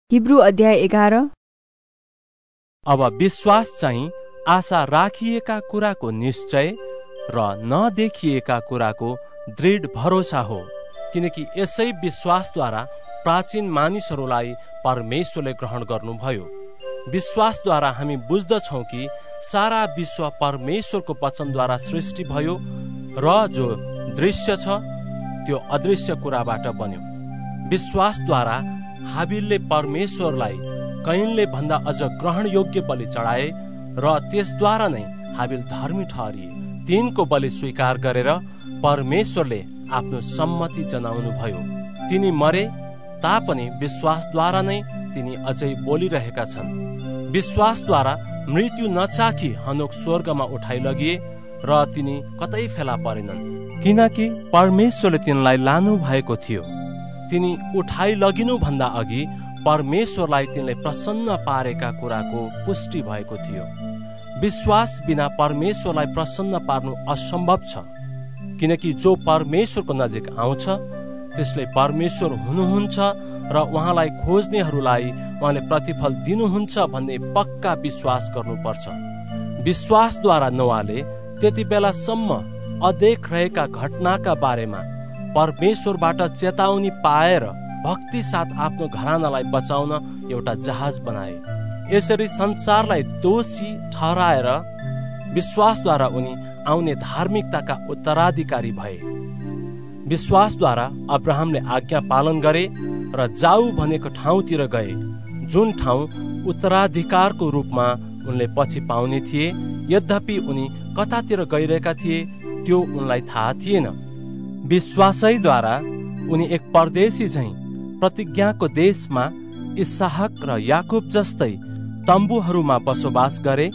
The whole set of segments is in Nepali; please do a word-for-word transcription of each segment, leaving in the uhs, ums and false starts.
हिब्रू अध्याय एघार। अब विश्वास चाहिँ आशा राखिएका कुराको निश्चय र नदेखिएका कुराको दृढ भरोसा हो, किनकि यसै विश्वासद्वारा प्राचीन मानिसहरूलाई परमेश्वरले ग्रहण गर्नुभयो। विश्वासद्वारा हामी बुझ्दछौँ कि सारा विश्व परमेश्वरको वचनद्वारा सृष्टि भयो र जो दृश्य छ त्यो अदृश्य कुराबाट बन्यो। विश्वासद्वारा हाबिलले परमेश्वरलाई कैनले भन्दा अझ ग्रहण योग्य बलि चढाए र त्यसद्वारा नै हाबिल धर्मी ठहरिए। तिनको बलि स्वीकार गरेर परमेश्वरले आफ्नो सम्मति जनाउनु भयो। तिनी मरे तापनि विश्वासद्वारा नै तिनी अझै बोलिरहेका छन्। विश्वासद्वारा मृत्यु नचाखी हनोक स्वर्गमा उठाइ लगिए र तिनी कतै फेला परेनन्, किनकि परमेश्वरले तिनलाई लानु भएको थियो। तिनी उठाइ लगिनु भन्दा अघि परमेश्वरलाई तिनले प्रसन्न पारेका कुराको पुष्टि भएको थियो। विश्वास बिना परमेश्वरलाई प्रसन्न पार्नु असम्भव छ, किनकि जो परमेश्वरको नजिक आउँछ त्यसले परमेश्वर हुनुहुन्छ र उहाँलाई खोज्नेहरूलाई उहाँले प्रतिफल दिनुहुन्छ भन्ने पक्का विश्वास गर्नुपर्छ। विश्वासद्वारा नोआले त्यति बेलासम्म अदेख रहेका घटनाका बारेमा परमेश्वरबाट चेतावनी पाएर भक्ति साथ आफ्नो घरानालाई बचाउन एउटा जहाज बनाए। यसरी संसारलाई दोषी ठहराएर विश्वासद्वारा उनी आउने धार्मिकताका उत्तराधिकारी भए। विश्वासद्वारा अब्राहमले आज्ञा पालन गरे र जाऊ भनेको ठाउँतिर गए, जुन ठाउँ उत्तराधिकारको रूपमा उनले पछि पाउने थिए। यद्यपि उनी कतातिर गइरहेका थिए त्यो उनलाई थाहा थिएन। विश्वासैद्वारा उनी एक परदेशी झैं प्रतिज्ञाको देशमा इसहाक र याकूब जस्तै तम्बुहरूमा बसोबास गरे।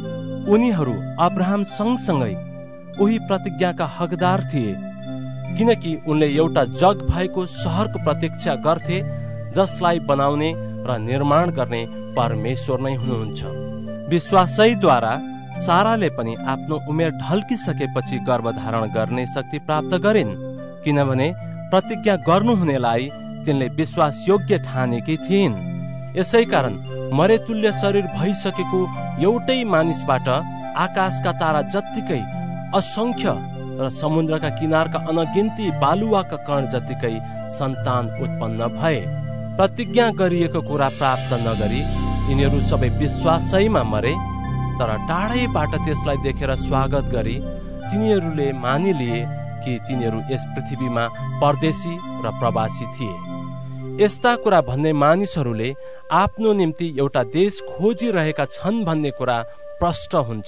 उनीहरू अब्राहम सँगसँगै उही प्रतिज्ञाका हकदार थिए, किनकि उनले एउटा जग भएको सहरको प्रतीक्षा गर्थे जसलाई बनाउने र निर्माण गर्ने परमेश्वर नै हुनुहुन्छ। विश्वासैद्वारा साराले पनि आफ्नो उमेर ढल्किसकेपछि गर्भधारण गर्ने शक्ति प्राप्त गरिन्, किनभने प्रतिज्ञा गर्नुहुनेलाई तिनले विश्वास योग्य ठानेकी थिइन्। यसै कारण मरेतुल्य शरीर भइसकेको एउटै मानिसबाट आकाशका तारा जत्तिकै असंख्य र समुद्रका किनारका अनगिन्ती बालुवाका कण जत्तिकै सन्तान उत्पन्न भए। प्रतिज्ञा गरिएको कुरा प्राप्त नगरी यिनीहरू सबै विश्वासैमा मरे, तर टाढैबाट त्यसलाई देखेर स्वागत गरी तिनीहरूले मानिलिए कि तिनीहरू यस पृथ्वीमा परदेशी र प्रवासी थिए। यस्ता कुरा भन्ने मानिसहरूले आफ्नो निम्ति एउटा देश खोजिरहेका छन् भन्ने कुरा प्रष्ट हुन्छ,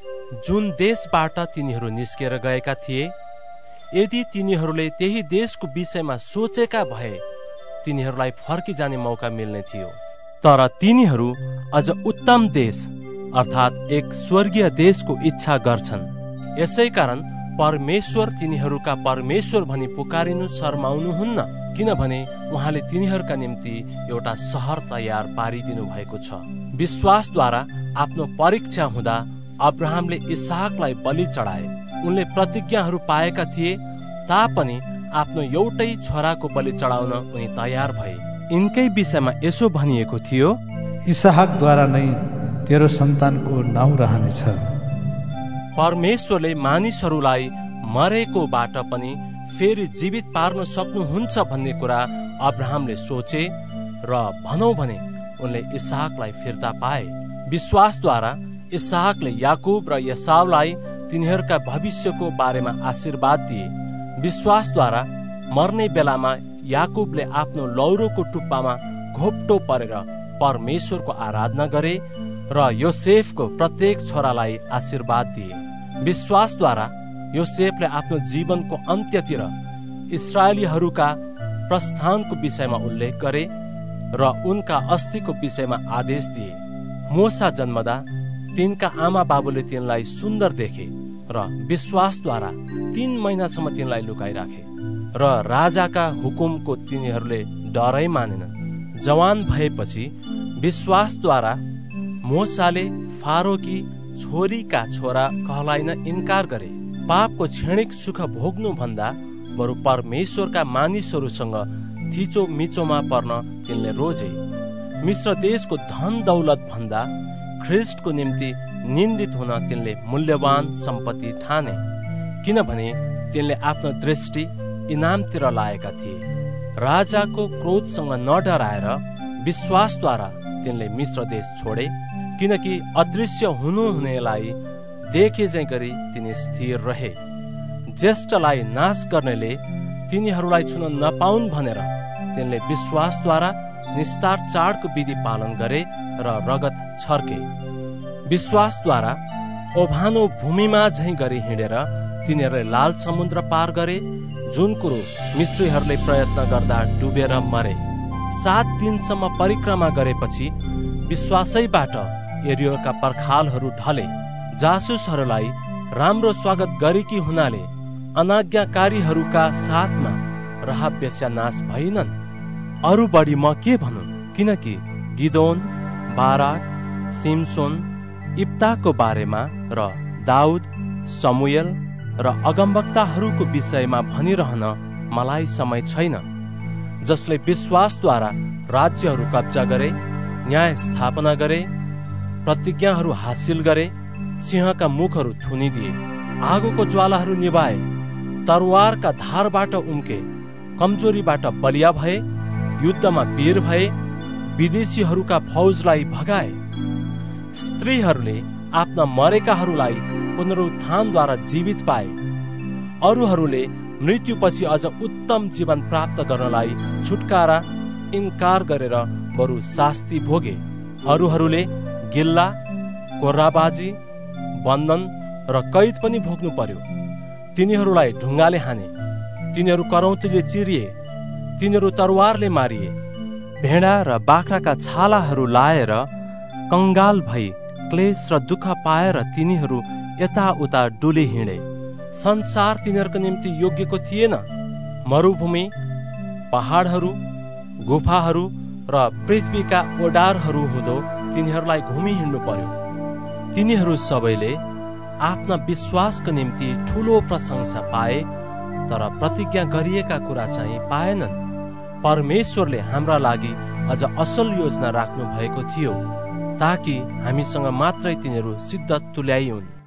जुन देशबाट तिनीहरू निस्केर गएका थिए। यदि तिनीहरूले त्यही देशको विषयमा सोचेका भए तिनीहरूलाई फर्किजाने मौका मिल्ने थियो, तर तिनीहरू अझ उत्तम देश अर्थात् एक स्वर्गीय देशको इच्छा गर्छन्। यसै कारण परमेश्वर तिनीहरूका परमेश्वर भनी पुकारिनु शर्माउनुहुन्न, किनभने उहाँले तिनीहरूका निम्ति एउटा सहर तयार पारिदिनु भएको छ। विश्वासद्वारा आफ्नो परीक्षा हुँदा अब्राहमले इसहाकलाई बलि चढाए। उनले प्रतिज्ञाहरू पाएका थिए तापनि आफ्नो एउटै छोराको बलि चढाउन उनी तयार भए। यिनकै विषयमा यसो भनिएको थियो, इसहाकद्वारा नै तेरो सन्तानको नाउँ रहनेछ। परमेश्वरले मानिसहरूलाई मरेकोबाट पनि फेरि जीवित पार्न सक्नुहुन्छ भन्ने कुरा अब्राहमले सोचे र भनौँ भने उनले इसहाकलाई फिर्ता पाए। विश्वासद्वारा इसहाकले याकूब र एसावलाई तिनीहरूका भविष्यको बारेमा आशीर्वाद दिए। विश्वासद्वारा मर्ने बेलामा याकूबले आफ्नो लौरोको टुप्पामा घोप्टो परेर परमेश्वरको आराधना गरे र योसेफको प्रत्येक छोरालाई आशीर्वाद दिए। विश्वासद्वारा योसेफले आफ्नो जीवनको अन्त्यतिर इस्राएलीहरूका प्रस्थानको विषयमा उल्लेख गरे र उनका अस्थिको विषयमा आदेश दिए। मोसा जन्मदा तिनका आमा बाबुले तिनलाई सुन्दर देखे र विश्वासद्वारा तीन महिनासम्म तिनलाई लुकाइराखे र राजाका हुकुमको तिनीहरूले डरै मानेनन्। जवान भएपछि विश्वासद्वारा मोसाले फारोकी छोरीका छोरा कहलाइन इन्कार गरे। पापको क्षणिक सुख भोग्नु भन्दा बरु परमेश्वरका मानिसहरूसँग थिचो मिचोमा पर्न तिनले रोजे। मिश्र देशको धन दौलत भन्दा ख्रिस्टको निम्ति निन्दित हुन तिनले मूल्यवान सम्पत्ति ठाने, किनभने तिनले आफ्नो दृष्टि इनामतिर लाएका थिए। राजाको क्रोधसँग नडराएर विश्वासद्वारा तिनले मिश्र देश छोडे, किनकि अदृश्य हुनुहुनेलाई देखे झैं गरी तिनी स्थिर रहे। ज्येष्ठलाई नाश गर्नेले तिनीहरूलाई छुन नपाउन् भनेर तिनले विश्वासद्वारा निस्तार चाडको विधि पालन गरे र रगत छर्के। विश्वासद्वारा ओभानो भूमिमा झैं गरी हिँडेर तिनीहरूले लाल समुद्र पार गरे, जुन कुरो मिश्रीहरूले प्रयत्न गर्दा डुबेर मरे। सात दिनसम्म परिक्रमा गरेपछि विश्वासैबाट एरियोका पर्खालहरू ढले। जासुसहरूलाई राम्रो स्वागत गरेकी हुनाले अनाज्ञाकारीहरूका साथमा राहाब वेश्या नाश भइनन्। अरू बढी म के भनौं, किनकि गिदोन, बाराक, सिमसोन, इप्ताको बारेमा र दाउद, समुएल र अगमवक्ताहरूको विषयमा भनिरहन मलाई समय छैन, जसले विश्वासद्वारा राज्यहरू कब्जा गरे, न्याय स्थापना गरे, प्रतिज्ञाहरू हासिल गरे, सिंहका मुखहरू थुनिदिए, आगोको ज्वालाहरू निभाए, तरवारका धारबाट उम्के, कमजोरीबाट बलिया भए, युद्धमा वीर भए, विदेशीहरूका फौजलाई भगाए। स्त्रीहरूले आफ्ना मरेकाहरूलाई पुनरुत्थानद्वारा जीवित पाए। अरूहरूले मृत्युपछि अझ उत्तम जीवन प्राप्त गर्नलाई छुटकारा इन्कार गरेर बरु शास्ति भोगे। अरूहरूले गिल्ला, कोर्राबाजी, बन्धन र कैद पनि भोग्नु पर्यो। तिनीहरूलाई ढुङ्गाले हाने, तिनीहरू करौँतीले चिरिए, तिनीहरू तरवारले मारिए। भेडा र बाख्राका छालाहरू लाएर कंगाल भई क्लेश र दुःख पाएर तिनीहरू यताउता डुली हिँडे। संसार तिनीहरूको निम्ति योग्यको थिएन। मरुभूमि, पहाडहरू, गुफाहरू र पृथ्वीका ओडारहरू हुँदो तिनीहरूलाई घुमी हिँड्नु पर्यो। तिनीहरू सबैले आफ्ना विश्वासको निम्ति ठूलो प्रशंसा पाए, तर प्रतिज्ञा गरिएका कुरा चाहिँ पाएनन्। परमेश्वरले हाम्रा लागि अझ असल योजना राख्नु भएको थियो, ताकि हामीसँग मात्रै तिनीहरू सिद्ध तुल्याइउन्।